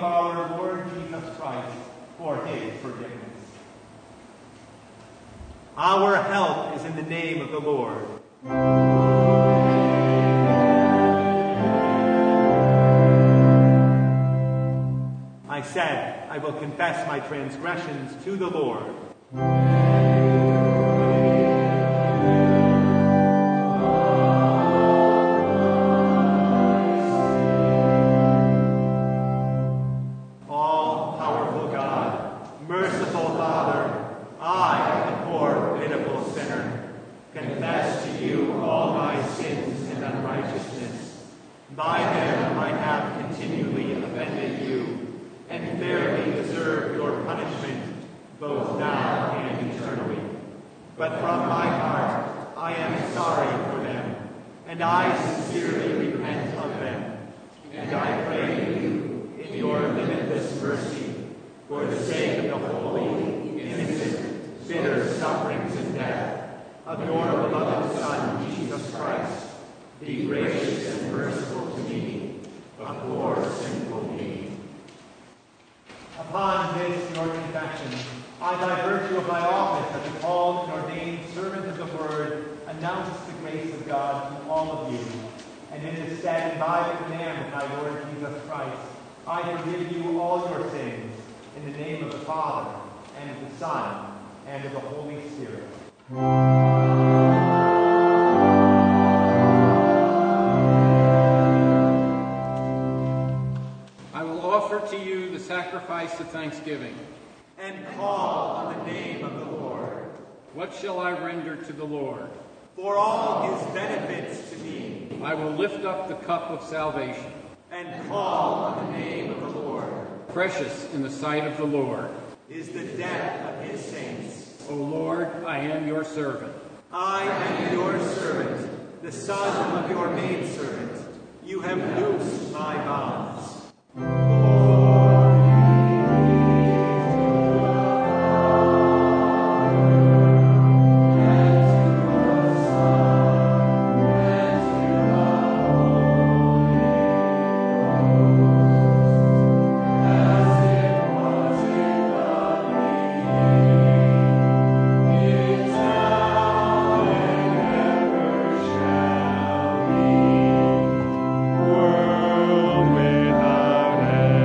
our Lord Jesus Christ for his forgiveness. Our help is in the name of the Lord. I said, I will confess my transgressions to the Lord. All-powerful God, merciful Father, I, a poor, pitiful sinner, confess to you all my sins and unrighteousness. By them I have continually offended you, and fairly deserve your punishment, both now and eternally. But from my heart I am sorry for them, and I sincerely repent of them. And I pray you, in your limitless mercy, for the sake of the holy, innocent, bitter sufferings and death of your beloved Son, Jesus Christ, be gracious and merciful to me, a poor, sinful being. Upon this, your confession, I, by virtue of my office as a called and ordained servant of the Word, announce the grace of God to all of you. And in this stead, and by the command of my Lord Jesus Christ, I forgive you all your sins, in the name of the Father, and of the Son, and of the Holy Spirit. I will offer to you the sacrifice of thanksgiving. And call on the name of the Lord. What shall I render to the Lord? For all his benefits to me. I will lift up the cup of salvation. And call on the name of the Lord. Precious in the sight of the Lord is the death of his saints. O Lord, I am your servant. I am your servant, the son of your maidservant. You have loosed my bonds. World without end.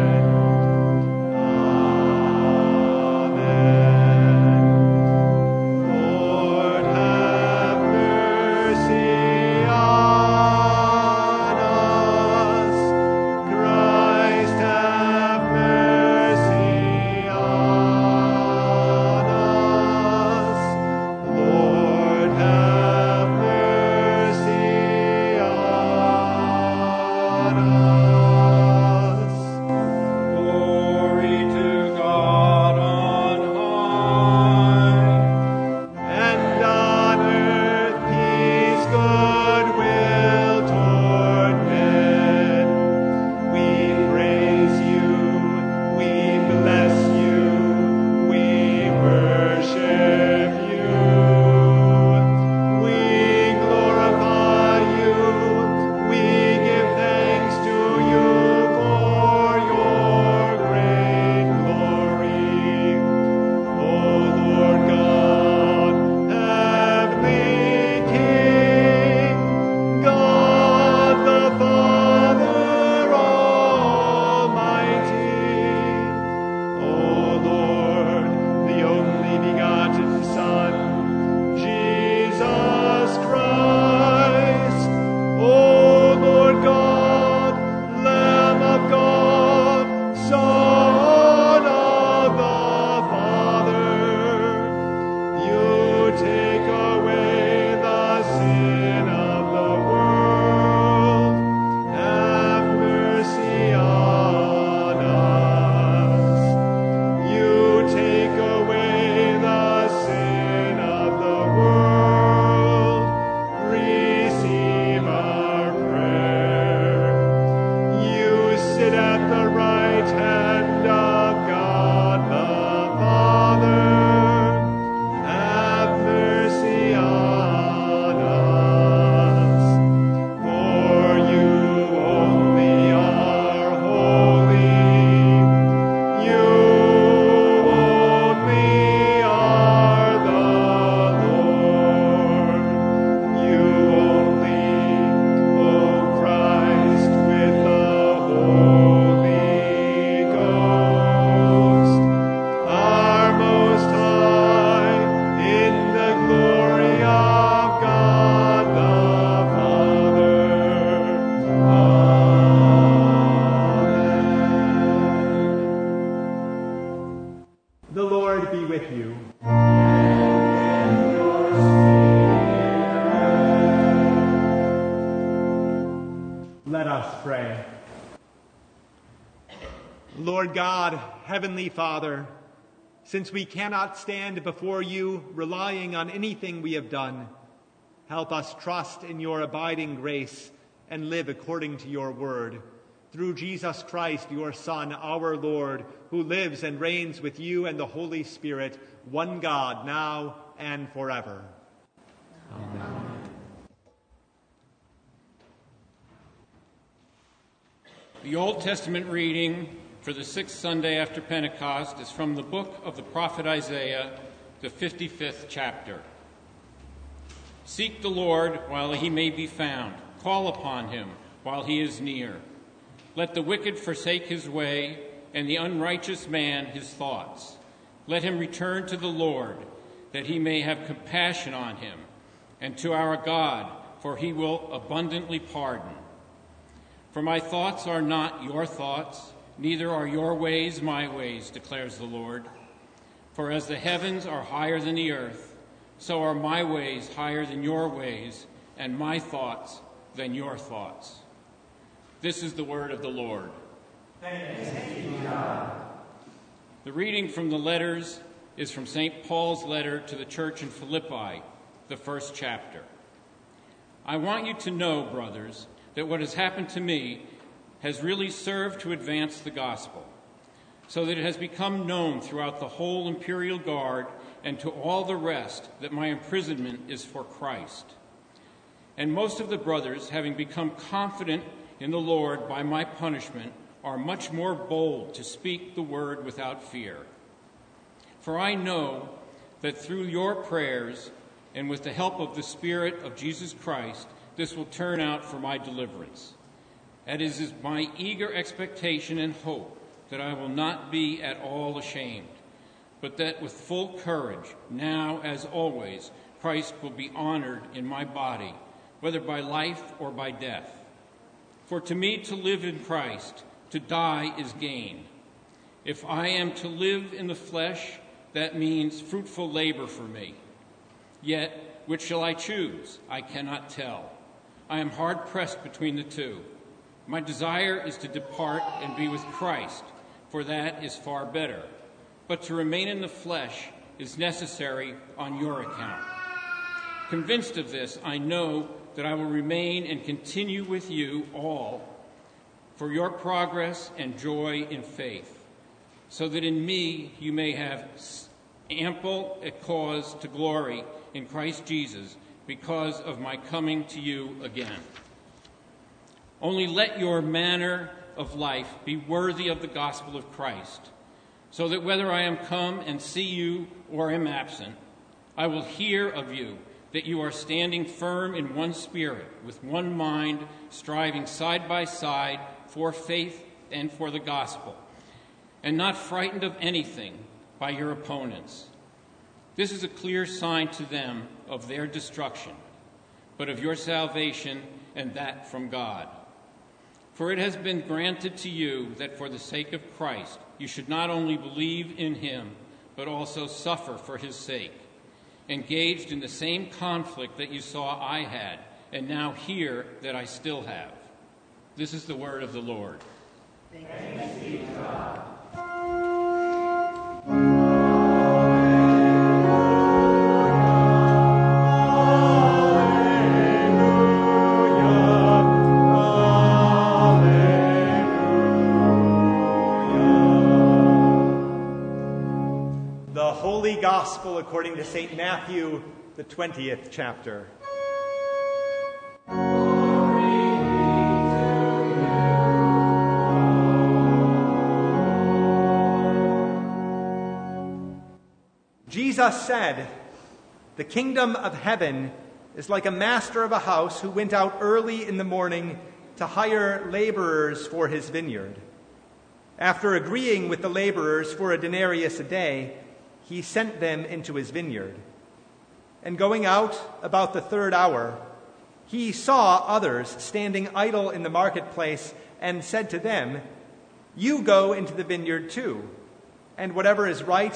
The Lord be with you. And with your spirit. Let us pray. Lord God, Heavenly Father, since we cannot stand before you relying on anything we have done, help us trust in your abiding grace and live according to your word. Through Jesus Christ, your Son, our Lord, who lives and reigns with you and the Holy Spirit, one God, now and forever. Amen. The Old Testament reading for the sixth Sunday after Pentecost is from the book of the prophet Isaiah, the 55th chapter. Seek the Lord while he may be found. Call upon him while he is near. Let the wicked forsake his way, and the unrighteous man his thoughts. Let him return to the Lord, that he may have compassion on him, and to our God, for he will abundantly pardon. For my thoughts are not your thoughts, neither are your ways my ways, declares the Lord. For as the heavens are higher than the earth, so are my ways higher than your ways, and my thoughts than your thoughts. This is the word of the Lord. Thanks be to God. The reading from the letters is from St. Paul's letter to the church in Philippi, the first chapter. I want you to know, brothers, that what has happened to me has really served to advance the gospel, so that it has become known throughout the whole imperial guard and to all the rest that my imprisonment is for Christ. And most of the brothers, having become confident in the Lord by my punishment, are much more bold to speak the word without fear. For I know that through your prayers and with the help of the Spirit of Jesus Christ, this will turn out for my deliverance. And it is my eager expectation and hope that I will not be at all ashamed, but that with full courage, now as always, Christ will be honored in my body, whether by life or by death. For to me to live in Christ, to die is gain. If I am to live in the flesh, that means fruitful labor for me. Yet, which shall I choose? I cannot tell. I am hard-pressed between the two. My desire is to depart and be with Christ, for that is far better. But to remain in the flesh is necessary on your account. Convinced of this, I know that I will remain and continue with you all for your progress and joy in faith, so that in me you may have ample cause to glory in Christ Jesus because of my coming to you again. Only let your manner of life be worthy of the gospel of Christ, so that whether I am come and see you or am absent, I will hear of you that you are standing firm in one spirit, with one mind, striving side by side for faith and for the gospel, and not frightened of anything by your opponents. This is a clear sign to them of their destruction, but of your salvation, and that from God. For it has been granted to you that for the sake of Christ you should not only believe in him, but also suffer for his sake, engaged in the same conflict that you saw I had, and now hear that I still have. This is the word of the Lord. Thanks be to God. The Holy Gospel according to St. Matthew, the 20th chapter. Jesus said, "The kingdom of heaven is like a master of a house who went out early in the morning to hire laborers for his vineyard. After agreeing with the laborers for a denarius a day, he sent them into his vineyard. And going out about the third hour, he saw others standing idle in the marketplace and said to them, 'You go into the vineyard too, and whatever is right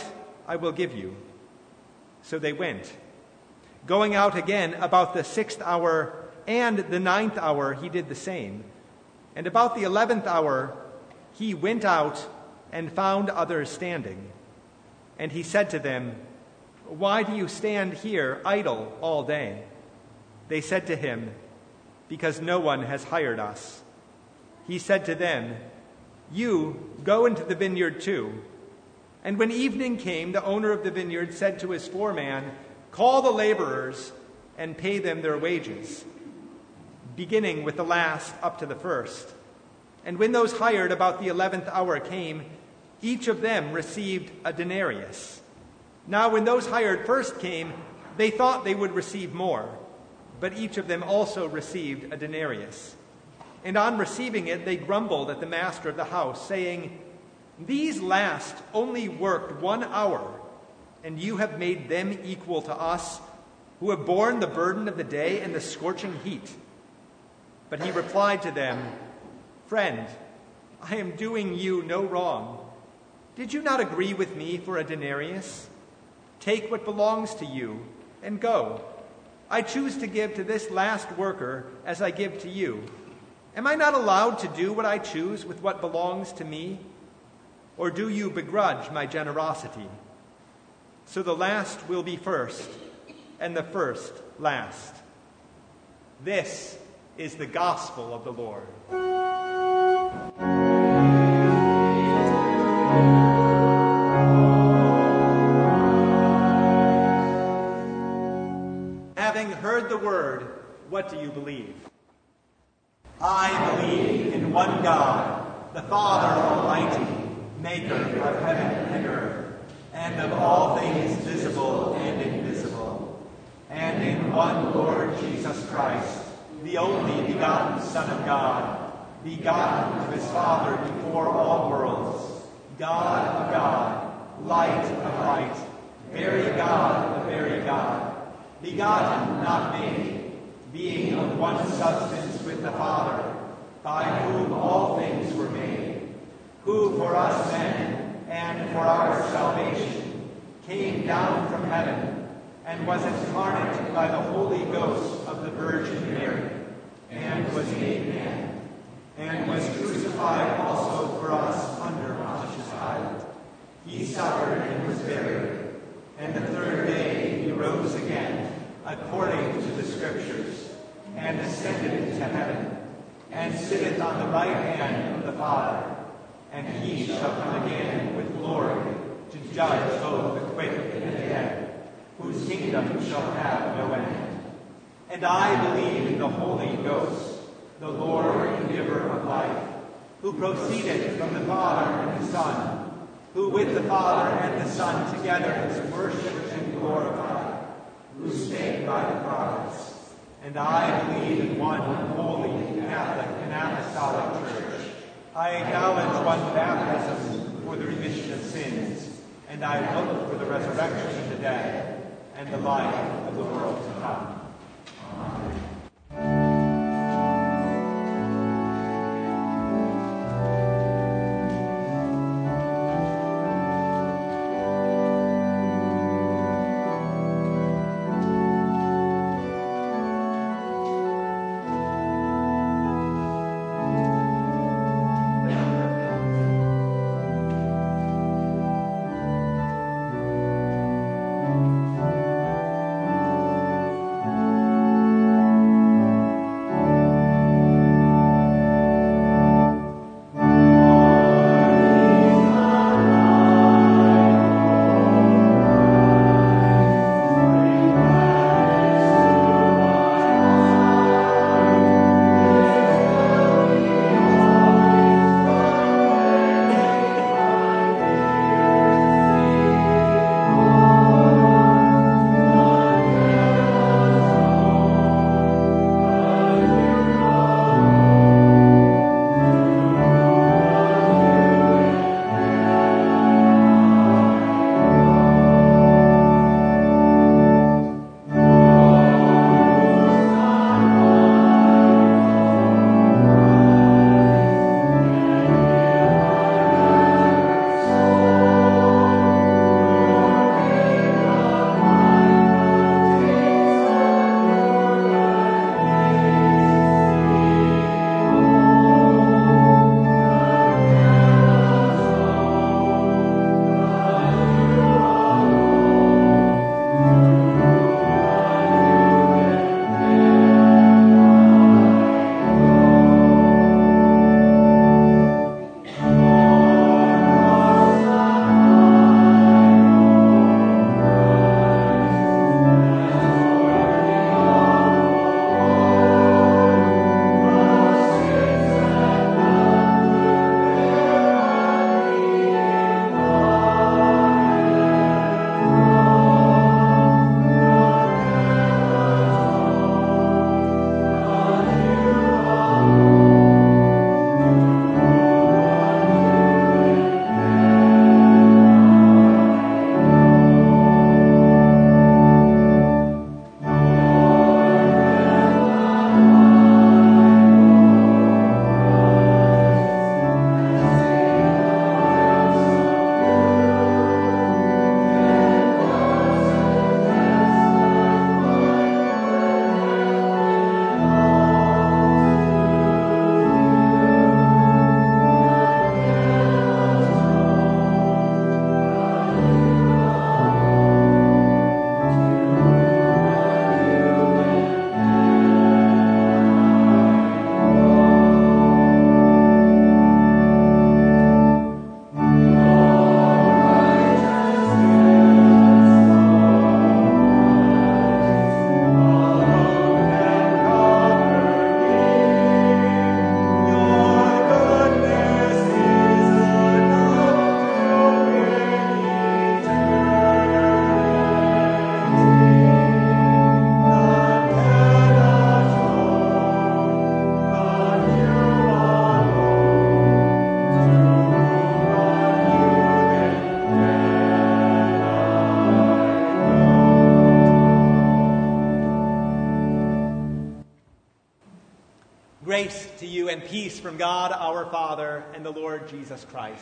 I will give you." So they went. Going out again about the 6th hour and the 9th hour, he did the same. And about the 11th hour, he went out and found others standing. And he said to them, "Why do you stand here idle all day?" They said to him, "Because no one has hired us." He said to them, "You go into the vineyard too." And when evening came, the owner of the vineyard said to his foreman, "Call the laborers and pay them their wages, beginning with the last up to the first." And when those hired about the 11th hour came, each of them received a denarius. Now when those hired first came, they thought they would receive more, but each of them also received a denarius. And on receiving it, they grumbled at the master of the house, saying, "These last only worked 1 hour, and you have made them equal to us, who have borne the burden of the day and the scorching heat." But he replied to them, "Friend, I am doing you no wrong. Did you not agree with me for a denarius? Take what belongs to you and go. I choose to give to this last worker as I give to you. Am I not allowed to do what I choose with what belongs to me? Or do you begrudge my generosity?" So the last will be first, and the first last. This is the gospel of the Lord. Having heard the word, what do you believe? I believe in one God, the Father Almighty, maker of heaven and earth, and of all things visible and invisible, and in one Lord Jesus Christ, the only begotten Son of God, begotten of his Father before all worlds, God of God, light of light, very God of very God, begotten, not made, being of one substance with the Father, by whom all things were made, who for us men and for our salvation came down from heaven and was incarnate by the Holy Ghost of the Virgin Mary, and was made man, and was crucified also for us under Pontius Pilate. He suffered and was buried, and the third day he rose again, according to the Scriptures, and ascended into heaven, and sitteth on the right hand of the Father. And he shall come again with glory to judge both the quick and the dead, whose kingdom shall have no end. And I believe in the Holy Ghost, the Lord and giver of life, who proceeded from the Father and the Son, who with the Father and the Son together is worshipped and glorified, who spake by the prophets. And I believe in one holy, Catholic, and apostolic church. I acknowledge one baptism for the remission of sins, and I look for the resurrection of the dead and the life of the world to come. Amen. Grace to you and peace from God our Father and the Lord Jesus Christ.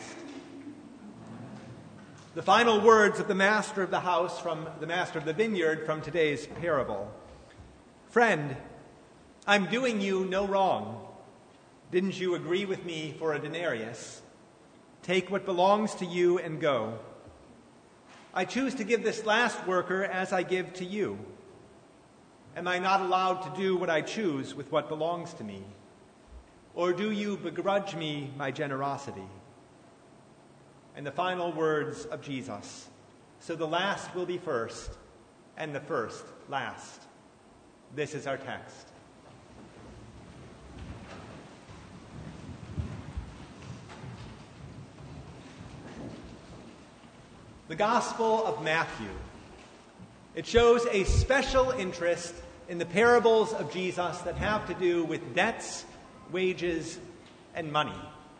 The final words of the master of the house from the master of the vineyard from today's parable. Friend, I'm doing you no wrong. Didn't you agree with me for a denarius? Take what belongs to you and go. I choose to give this last worker as I give to you. Am I not allowed to do what I choose with what belongs to me? Or do you begrudge me my generosity? And the final words of Jesus. So the last will be first, and the first last. This is our text. The Gospel of Matthew. It shows a special interest in the parables of Jesus that have to do with debts, wages, and money.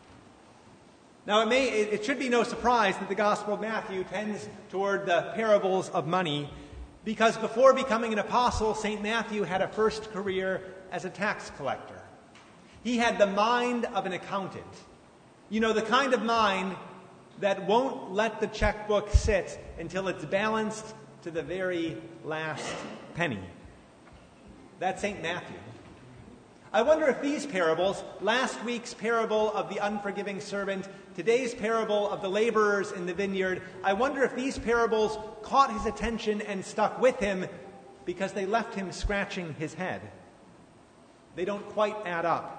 Now, it should be no surprise that the Gospel of Matthew tends toward the parables of money, because before becoming an apostle, St. Matthew had a first career as a tax collector. He had the mind of an accountant. You know, the kind of mind that won't let the checkbook sit until it's balanced to the very last penny. That's St. Matthew. I wonder if these parables, last week's parable of the unforgiving servant, today's parable of the laborers in the vineyard, I wonder if these parables caught his attention and stuck with him because they left him scratching his head. They don't quite add up.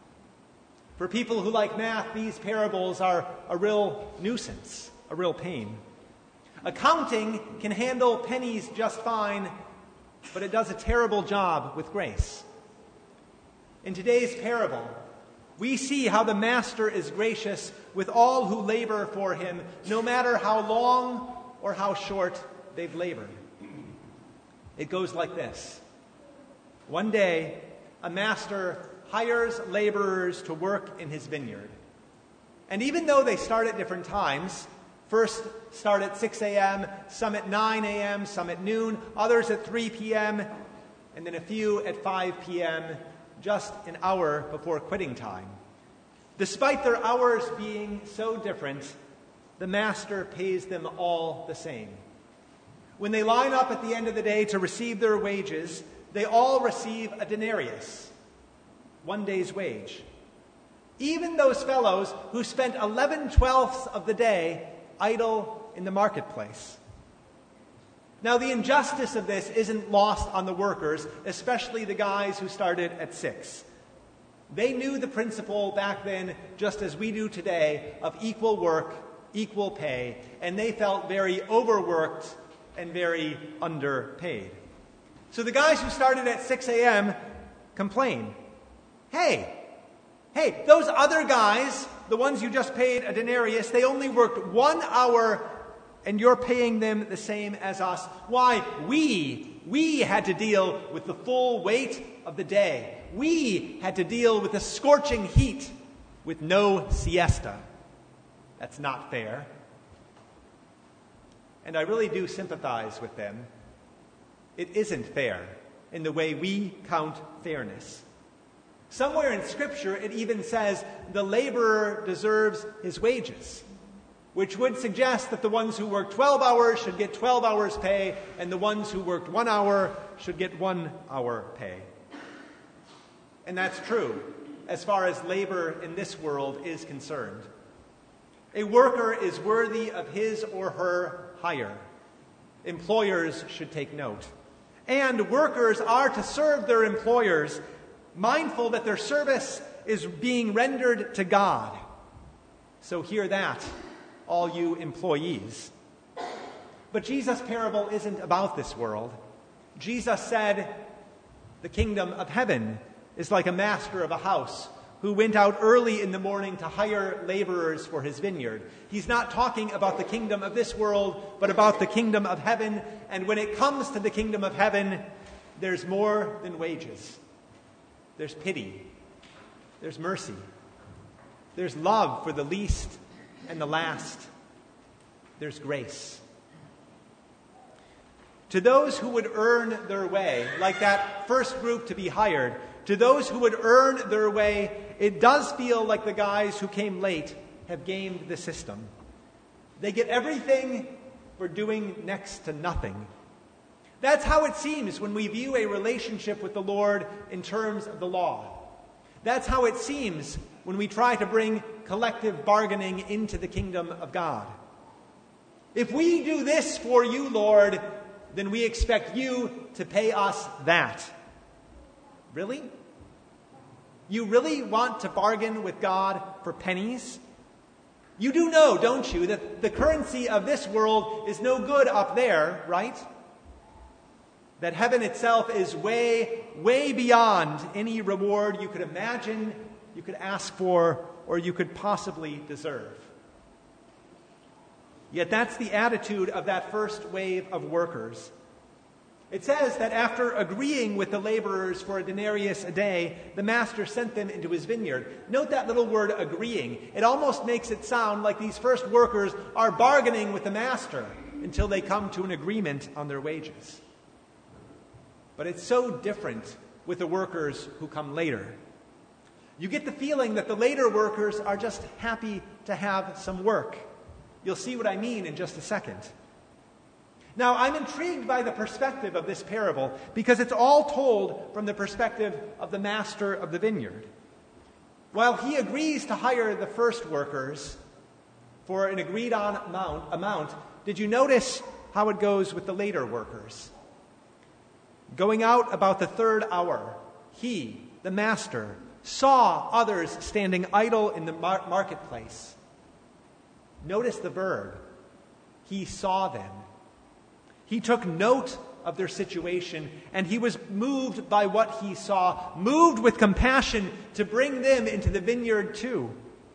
For people who like math, these parables are a real nuisance, a real pain. Accounting can handle pennies just fine, but it does a terrible job with grace. In today's parable, we see how the master is gracious with all who labor for him, no matter how long or how short they've labored. It goes like this. One day, a master hires laborers to work in his vineyard. And even though they start at different times, first start at 6 a.m., some at 9 a.m., some at noon, others at 3 p.m., and then a few at 5 p.m., just an hour before quitting time. Despite their hours being so different, the master pays them all the same. When they line up at the end of the day to receive their wages, they all receive a denarius, 1 day's wage. Even those fellows who spent 11/12 of the day idle in the marketplace. Now, the injustice of this isn't lost on the workers, especially the guys who started at 6. They knew the principle back then, just as we do today, of equal work, equal pay, and they felt very overworked and very underpaid. So the guys who started at 6 a.m. complain. Hey, those other guys, the ones you just paid a denarius, they only worked 1 hour and you're paying them the same as us. Why? We had to deal with the full weight of the day. We had to deal with the scorching heat with no siesta. That's not fair. And I really do sympathize with them. It isn't fair in the way we count fairness. Somewhere in Scripture, it even says the laborer deserves his wages, which would suggest that the ones who work 12 hours should get 12 hours pay, and the ones who worked 1 hour should get 1 hour pay. And that's true as far as labor in this world is concerned. A worker is worthy of his or her hire. Employers should take note. And workers are to serve their employers, mindful that their service is being rendered to God. So hear that, all you employees. But Jesus' parable isn't about this world. Jesus said, the kingdom of heaven is like a master of a house who went out early in the morning to hire laborers for his vineyard. He's not talking about the kingdom of this world, but about the kingdom of heaven. And when it comes to the kingdom of heaven, there's more than wages. There's pity. There's mercy. There's love for the least and the last. There's grace. To those who would earn their way, like that first group to be hired, To those who would earn their way, it does feel like the guys who came late have gamed the system. They get everything for doing next to nothing. That's how it seems when we view a relationship with the Lord in terms of the law. That's how it seems when we try to bring collective bargaining into the kingdom of God. If we do this for you, Lord, then we expect you to pay us that. Really? You really want to bargain with God for pennies? You do know, don't you, that the currency of this world is no good up there, right? That heaven itself is way, way beyond any reward you could imagine, you could ask for, or you could possibly deserve. Yet that's the attitude of that first wave of workers. It says that after agreeing with the laborers for a denarius a day, the master sent them into his vineyard. Note that little word, agreeing. It almost makes it sound like these first workers are bargaining with the master until they come to an agreement on their wages. But it's so different with the workers who come later. You get the feeling that the later workers are just happy to have some work. You'll see what I mean in just a second. Now, I'm intrigued by the perspective of this parable because it's all told from the perspective of the master of the vineyard. While he agrees to hire the first workers for an agreed-on amount, did you notice how it goes with the later workers? Going out about the third hour, he, the master, saw others standing idle in the marketplace. Notice the verb. He saw them. He took note of their situation, and he was moved by what he saw, moved with compassion to bring them into the vineyard too.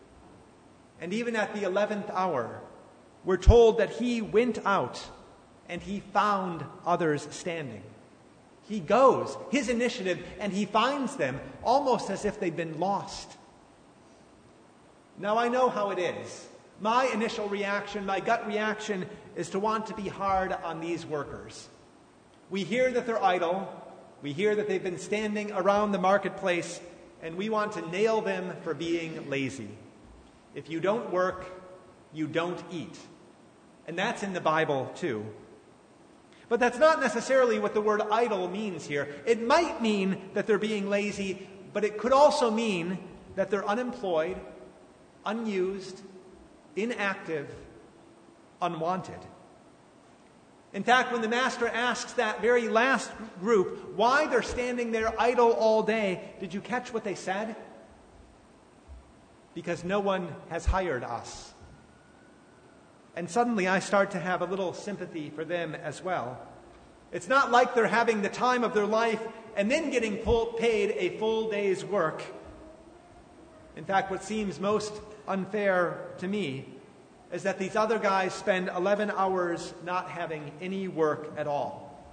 And even at the 11th hour, we're told that he went out and he found others standing. He goes, his initiative, and he finds them almost as if they'd been lost. Now I know how it is. My initial reaction, my gut reaction, is to want to be hard on these workers. We hear that they're idle. We hear that they've been standing around the marketplace, and we want to nail them for being lazy. If you don't work, you don't eat. And that's in the Bible too. But that's not necessarily what the word idle means here. It might mean that they're being lazy, but it could also mean that they're unemployed, unused, inactive, unwanted. In fact, when the master asks that very last group why they're standing there idle all day, did you catch what they said? Because no one has hired us. And suddenly I start to have a little sympathy for them as well. It's not like they're having the time of their life and then getting paid a full day's work. In fact, what seems most unfair to me is that these other guys spend 11 hours not having any work at all.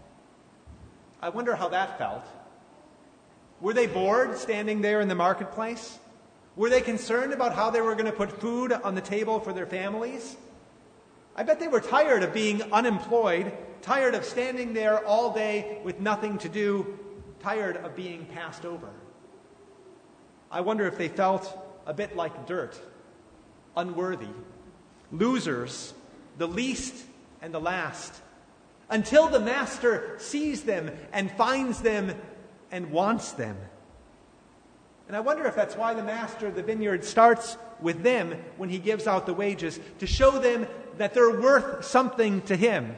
I wonder how that felt. Were they bored standing there in the marketplace? Were they concerned about how they were going to put food on the table for their families? I bet they were tired of being unemployed, tired of standing there all day with nothing to do, tired of being passed over. I wonder if they felt a bit like dirt, unworthy, losers, the least and the last, until the master sees them and finds them and wants them. And I wonder if that's why the master of the vineyard starts with them when he gives out the wages, to show them that they're worth something to him,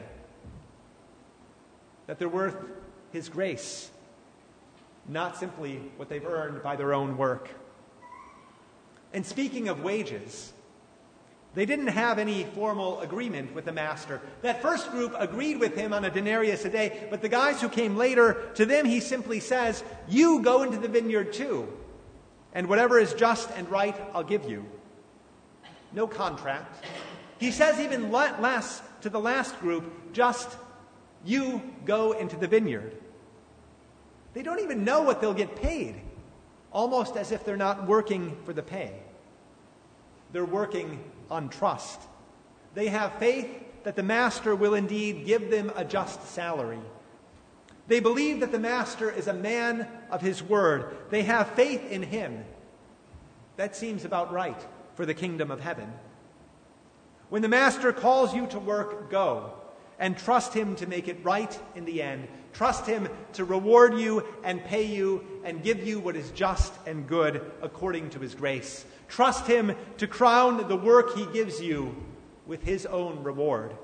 that they're worth his grace, not simply what they've earned by their own work. And speaking of wages, they didn't have any formal agreement with the master. That first group agreed with him on a denarius a day, but the guys who came later, to them he simply says, you go into the vineyard too, and whatever is just and right, I'll give you. No contract. He says even less to the last group, just you go into the vineyard. They don't even know what they'll get paid, almost as if they're not working for the pay. They're working on trust. They have faith that the master will indeed give them a just salary. They believe that the master is a man of his word. They have faith in him. That seems about right for the kingdom of heaven. When the master calls you to work, go and trust him to make it right in the end. Trust him to reward you and pay you and give you what is just and good according to his grace. Trust him to crown the work he gives you with his own reward.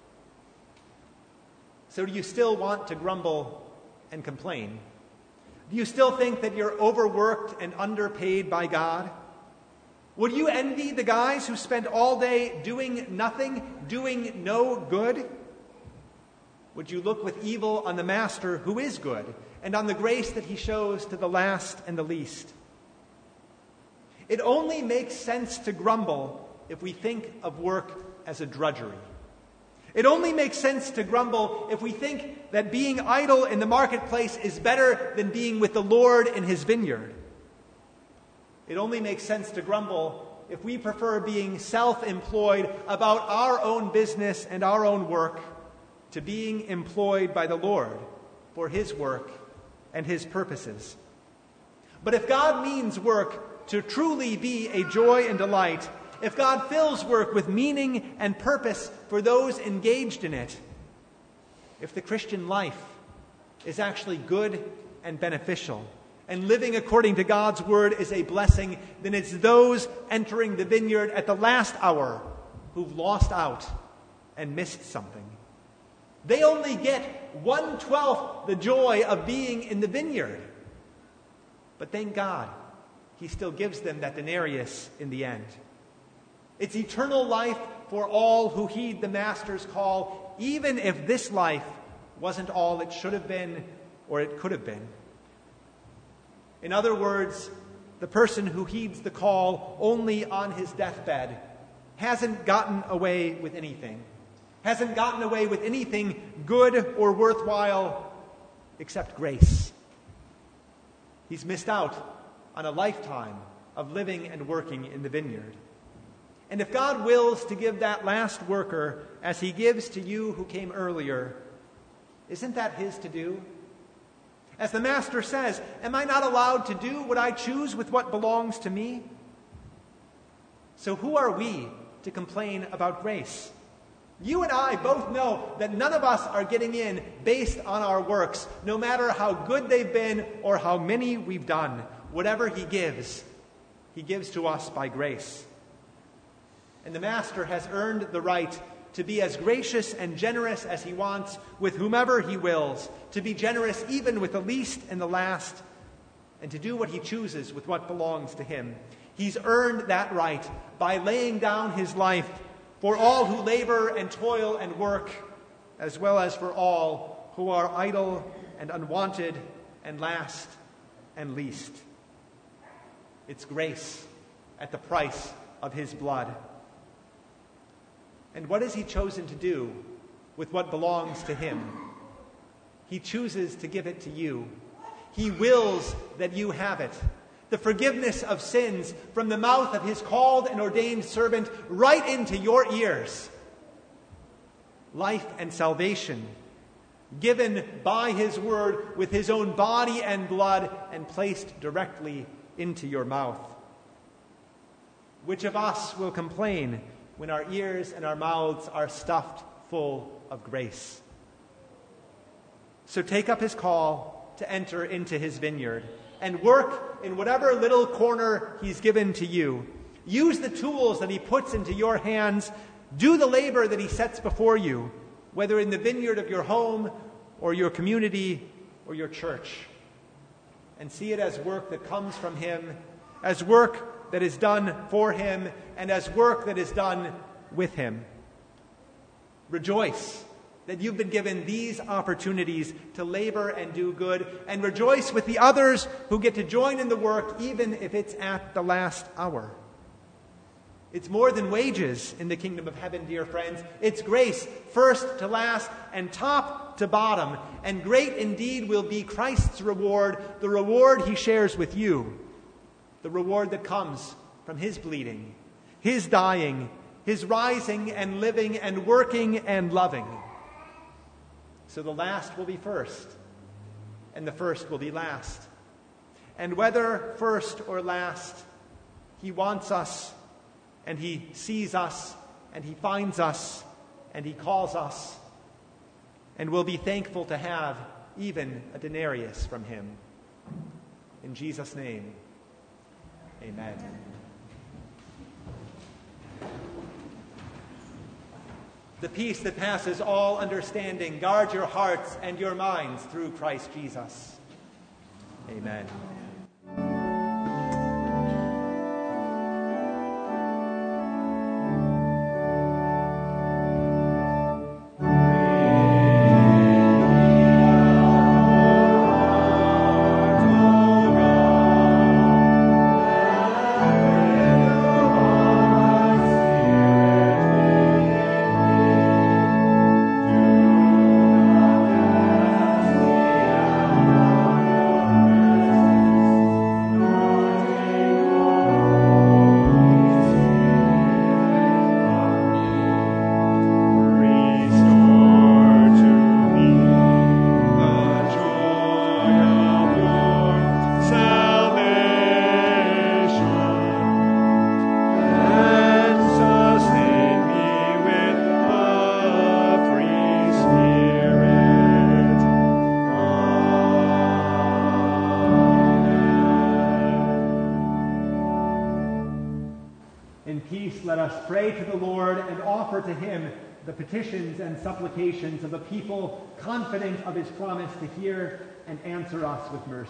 So do you still want to grumble and complain? Do you still think that you're overworked and underpaid by God? Would you envy the guys who spend all day doing nothing, doing no good? Would you look with evil on the master who is good and on the grace that he shows to the last and the least? It only makes sense to grumble if we think of work as a drudgery. It only makes sense to grumble if we think that being idle in the marketplace is better than being with the Lord in his vineyard. It only makes sense to grumble if we prefer being self-employed about our own business and our own work to being employed by the Lord for his work and his purposes. But if God means work to truly be a joy and delight, if God fills work with meaning and purpose for those engaged in it, if the Christian life is actually good and beneficial, and living according to God's word is a blessing, then it's those entering the vineyard at the last hour who've lost out and missed something. They only get 1/12 the joy of being in the vineyard. But thank God, he still gives them that denarius in the end. It's eternal life for all who heed the master's call, even if this life wasn't all it should have been or it could have been. In other words, the person who heeds the call only on his deathbed hasn't gotten away with anything. Hasn't gotten away with anything good or worthwhile except grace. He's missed out on a lifetime of living and working in the vineyard. And if God wills to give that last worker as he gives to you who came earlier, isn't that his to do? As the master says, am I not allowed to do what I choose with what belongs to me? So who are we to complain about grace? You and I both know that none of us are getting in based on our works, no matter how good they've been or how many we've done. Whatever he gives to us by grace. And the master has earned the right to be as gracious and generous as he wants with whomever he wills, to be generous even with the least and the last, and to do what he chooses with what belongs to him. He's earned that right by laying down his life for all who labor and toil and work, as well as for all who are idle and unwanted and last and least. It's grace at the price of his blood. And what has he chosen to do with what belongs to him? He chooses to give it to you. He wills that you have it. The forgiveness of sins from the mouth of his called and ordained servant right into your ears. Life and salvation given by his word with his own body and blood and placed directly into your mouth. Which of us will complain when our ears and our mouths are stuffed full of grace? So take up his call to enter into his vineyard and work in whatever little corner he's given to you. Use the tools that he puts into your hands. Do the labor that he sets before you, whether in the vineyard of your home or your community or your church. And see it as work that comes from him, as work that is done for him, and as work that is done with him. Rejoice that you've been given these opportunities to labor and do good, and rejoice with the others who get to join in the work, even if it's at the last hour. It's more than wages in the kingdom of heaven, dear friends. It's grace, first to last and top to bottom. And great indeed will be Christ's reward, the reward he shares with you, the reward that comes from his bleeding, his dying, his rising and living and working and loving. So the last will be first, and the first will be last. And whether first or last, he wants us, and he sees us, and he finds us, and he calls us, and we'll be thankful to have even a denarius from him. In Jesus' name, amen. The peace that passes all understanding, guard your hearts and your minds through Christ Jesus. Amen. In peace, let us pray to the Lord and offer to him the petitions and supplications of a people confident of his promise to hear and answer us with mercy.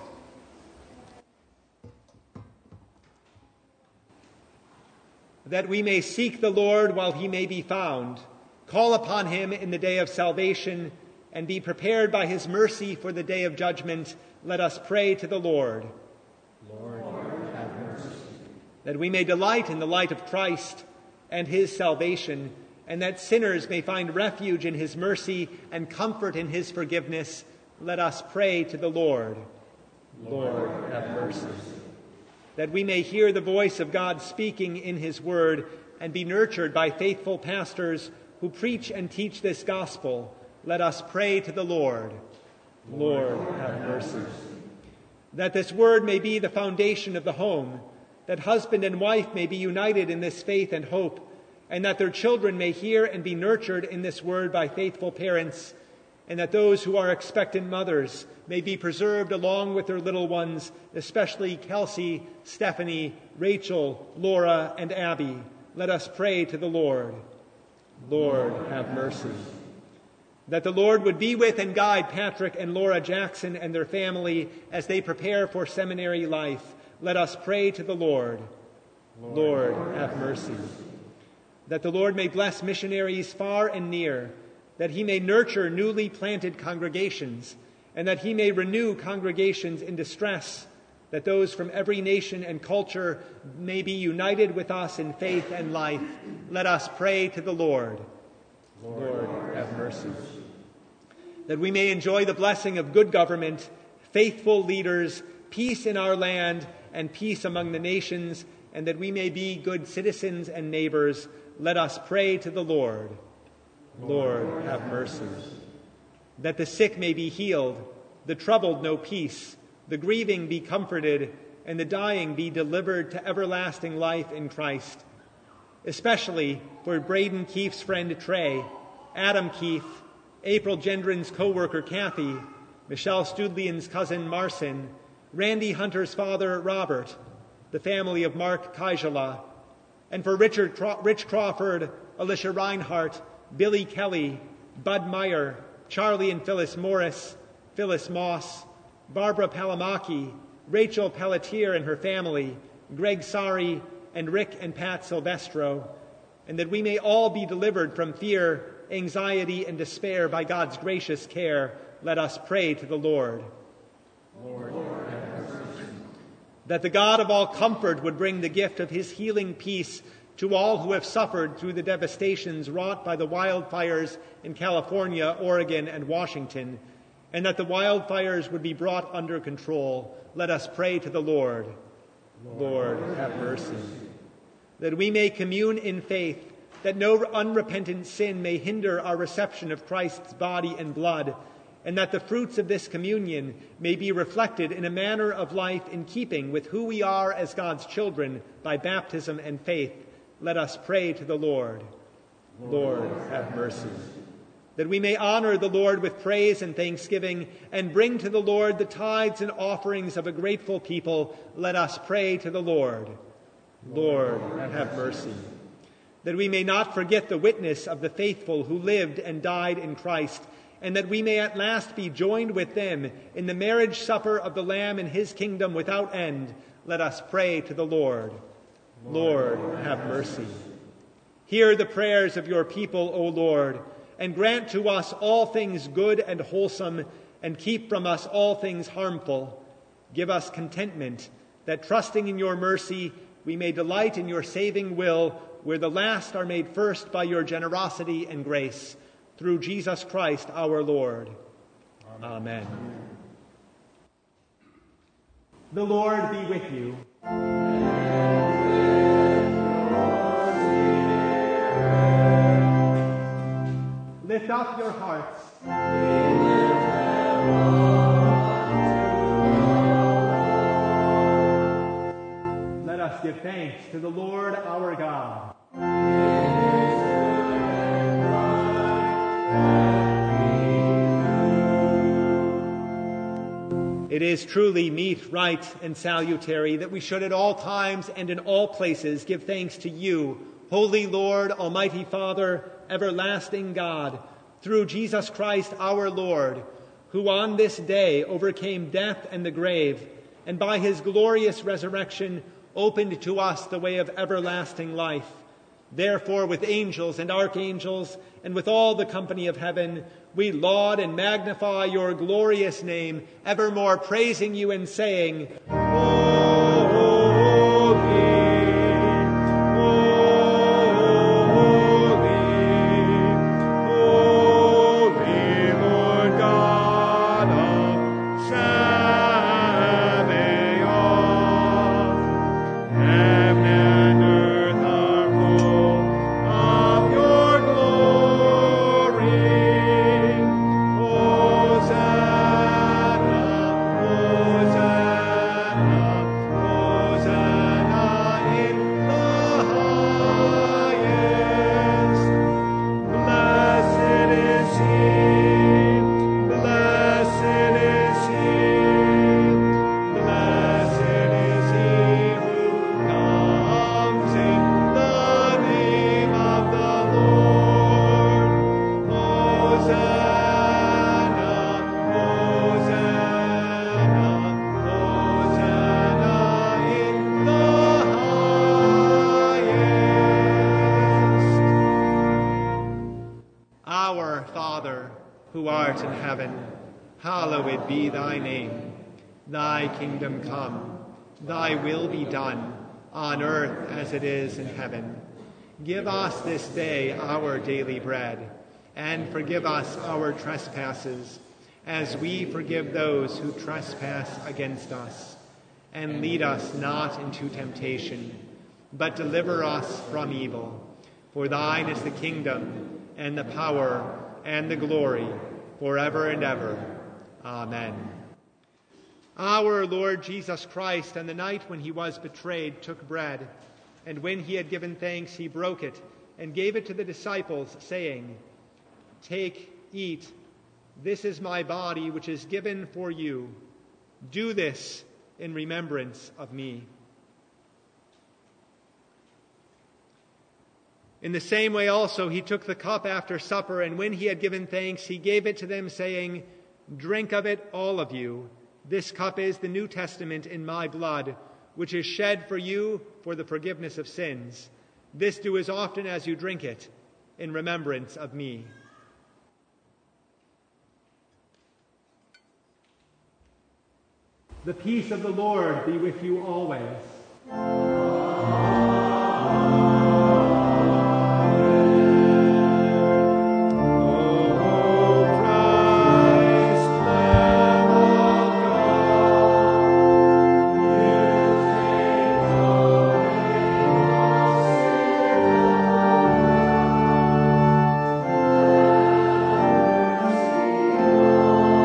That we may seek the Lord while he may be found, call upon him in the day of salvation, and be prepared by his mercy for the day of judgment, let us pray to the Lord. Lord, have mercy. That we may delight in the light of Christ and his salvation, and that sinners may find refuge in his mercy and comfort in his forgiveness, let us pray to the Lord. Lord, have mercy. That we may hear the voice of God speaking in his word and be nurtured by faithful pastors who preach and teach this gospel, let us pray to the Lord. Lord, have mercy. That this word may be the foundation of the home, that husband and wife may be united in this faith and hope, and that their children may hear and be nurtured in this word by faithful parents, and that those who are expectant mothers may be preserved along with their little ones, especially Kelsey, Stephanie, Rachel, Laura, and Abby. Let us pray to the Lord. Lord, have mercy. That the Lord would be with and guide Patrick and Laura Jackson and their family as they prepare for seminary life. Let us pray to the Lord. Lord, have mercy. That the Lord may bless missionaries far and near, that he may nurture newly planted congregations, and that he may renew congregations in distress, that those from every nation and culture may be united with us in faith and life. Let us pray to the Lord. Lord, have mercy. That we may enjoy the blessing of good government, faithful leaders, peace in our land, and peace among the nations, and that we may be good citizens and neighbors, let us pray to the Lord. Lord, have mercy. That the sick may be healed, the troubled know peace, the grieving be comforted, and the dying be delivered to everlasting life in Christ. Especially for Braden Keefe's friend Trey, Adam Keefe, April Gendron's co-worker Kathy, Michelle Studlian's cousin Marcin, Randy Hunter's father Robert, the family of Mark Kaijala, and for Rich Crawford, Alicia Reinhart, Billy Kelly, Bud Meyer, Charlie and Phyllis Morris, Phyllis Moss, Barbara Palamaki, Rachel Pelletier and her family, Greg Sari, and Rick and Pat Silvestro, and that we may all be delivered from fear, anxiety, and despair by God's gracious care, let us pray to the Lord. Lord, have mercy. That the God of all comfort would bring the gift of his healing peace to all who have suffered through the devastations wrought by the wildfires in California, Oregon, and Washington, and that the wildfires would be brought under control. Let us pray to the Lord. Lord, have mercy. That we may commune in faith, that no unrepentant sin may hinder our reception of Christ's body and blood, and that the fruits of this communion may be reflected in a manner of life in keeping with who we are as God's children by baptism and faith, let us pray to the Lord. Lord, have mercy. That we may honor the Lord with praise and thanksgiving and bring to the Lord the tithes and offerings of a grateful people, let us pray to the Lord. Lord, have mercy. That we may not forget the witness of the faithful who lived and died in Christ, and that we may at last be joined with them in the marriage supper of the Lamb in his kingdom without end, let us pray to the Lord. Lord, have mercy. Hear the prayers of your people, O Lord, and grant to us all things good and wholesome, and keep from us all things harmful. Give us contentment, that trusting in your mercy, we may delight in your saving will, where the last are made first by your generosity and grace. Through Jesus Christ our Lord. Amen. The Lord be with you. Lift up your hearts. Let us give thanks to the Lord our God. It is truly meet, right, and salutary that we should at all times and in all places give thanks to you, Holy Lord, Almighty Father, everlasting God, through Jesus Christ our Lord, who on this day overcame death and the grave, and by his glorious resurrection opened to us the way of everlasting life. Therefore, with angels and archangels, and with all the company of heaven, we laud and magnify your glorious name, evermore praising you and saying, who art in heaven, hallowed be thy name. Thy kingdom come, thy will be done, on earth as it is in heaven. Give us this day our daily bread, and forgive us our trespasses, as we forgive those who trespass against us. And lead us not into temptation, but deliver us from evil. For thine is the kingdom, and the power, and the glory, forever and ever. Amen. Our Lord Jesus Christ, on the night when he was betrayed, took bread, and when he had given thanks, he broke it, and gave it to the disciples, saying, "Take, eat. This is my body, which is given for you. Do this in remembrance of me." In the same way also he took the cup after supper, and when he had given thanks, he gave it to them, saying, "Drink of it, all of you. This cup is the New Testament in my blood, which is shed for you for the forgiveness of sins. This do as often as you drink it, in remembrance of me." The peace of the Lord be with you always. Amen.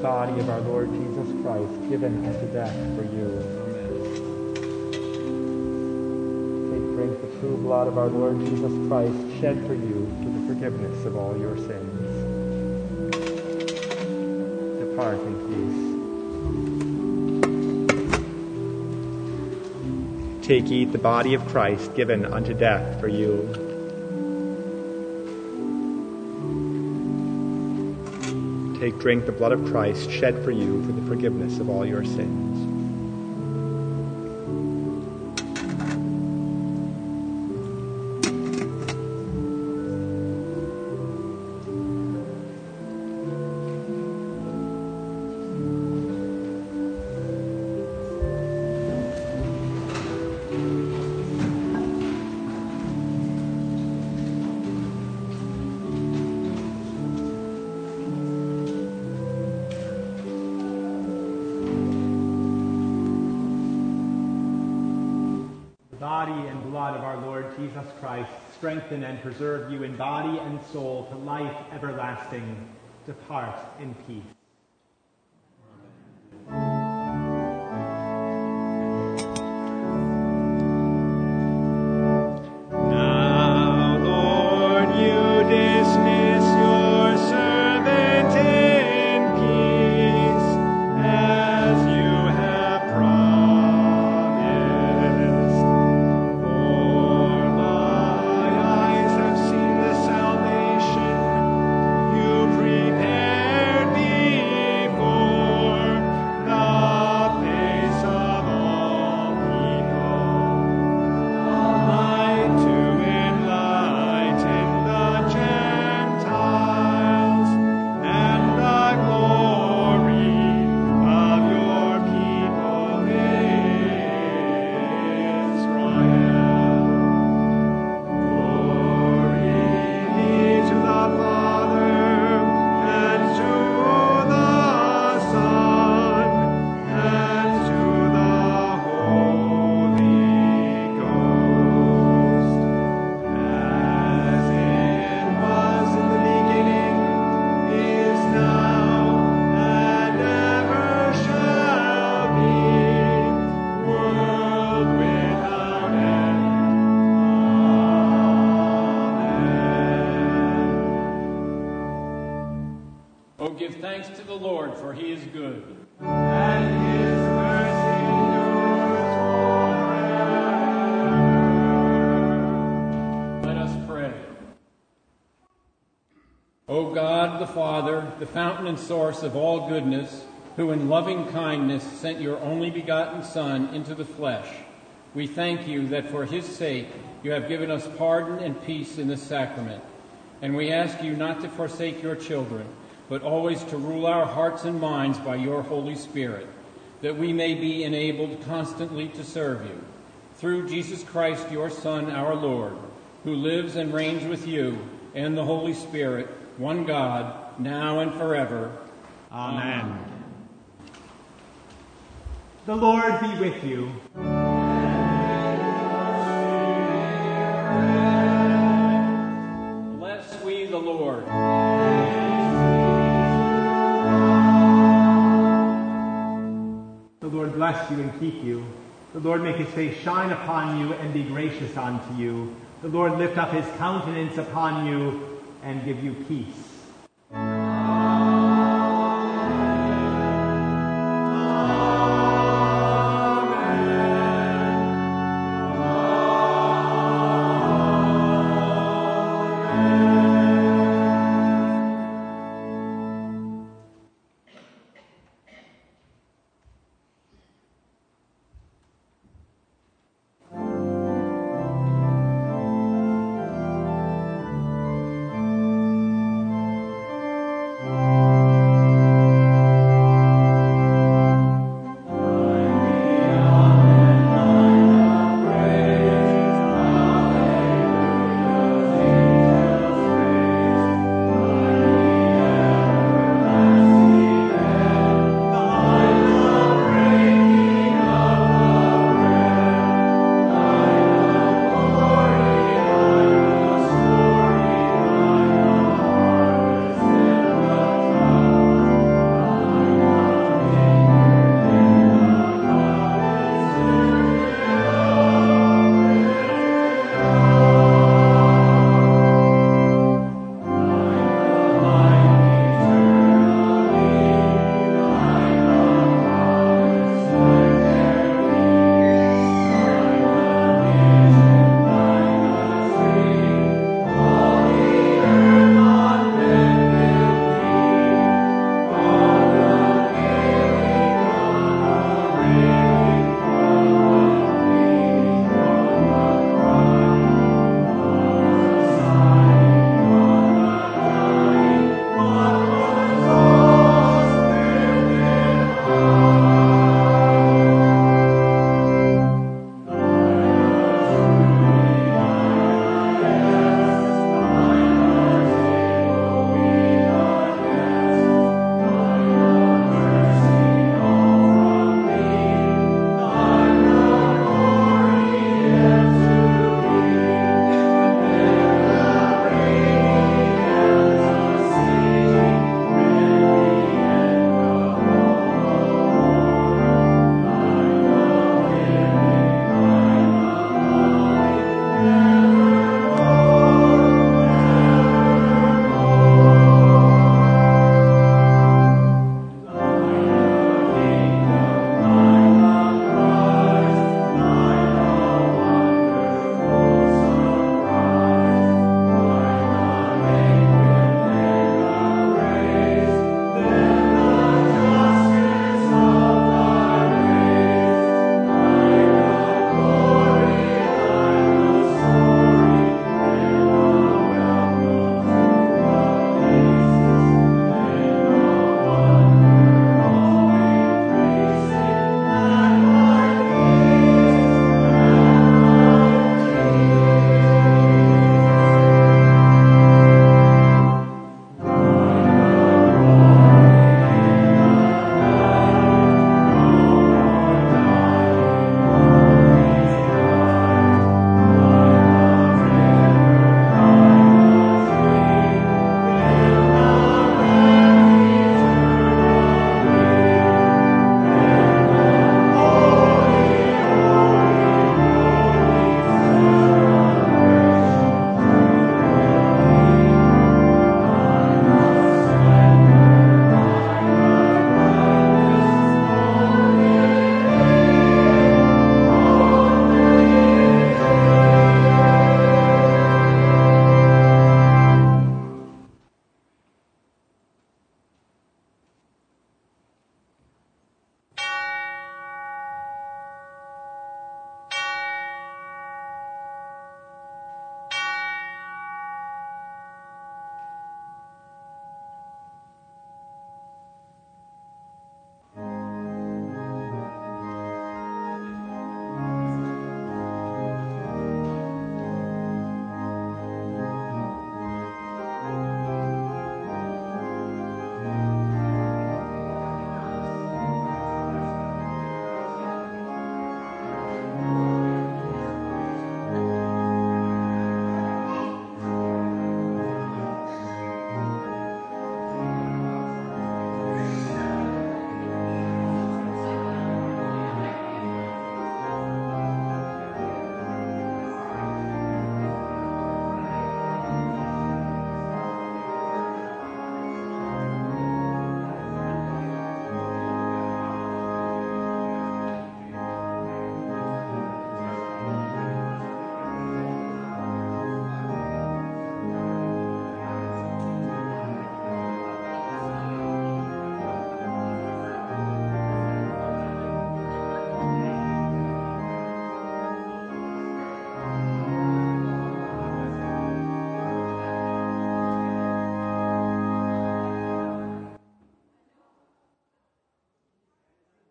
body of our Lord Jesus Christ, given unto death for you. Take, drink the true blood of our Lord Jesus Christ, shed for you for the forgiveness of all your sins. Depart in peace. Take, eat the body of Christ, given unto death for you. Take, drink the blood of Christ, shed for you for the forgiveness of all your sins. Body and blood of our Lord Jesus Christ, strengthen and preserve you in body and soul to life everlasting. Depart in peace. Now, Lord, you dismiss your servant in peace, as you have promised. For my eyes have seen the salvation you prepared before the face of all people, light to enlighten the Gentiles, and the glory of your people Israel. Glory be to the Father, and to the Son, and to the Holy Ghost, as it was in the beginning, is now, and ever shall be, world without end. Amen. Oh, give thanks to the Lord, for he is good. And his mercy endures forever. Let us pray. O God the Father, the fountain and source of all goodness, who in loving kindness sent your only begotten Son into the flesh, we thank you that for his sake you have given us pardon and peace in this sacrament. And we ask you not to forsake your children, but always to rule our hearts and minds by your Holy Spirit, that we may be enabled constantly to serve you. Through Jesus Christ, your Son, our Lord, who lives and reigns with you and the Holy Spirit, one God, now and forever. Amen. The Lord be with you. Bless we the Lord. The Lord bless you and keep you. The Lord make his face shine upon you and be gracious unto you. The Lord lift up his countenance upon you and give you peace.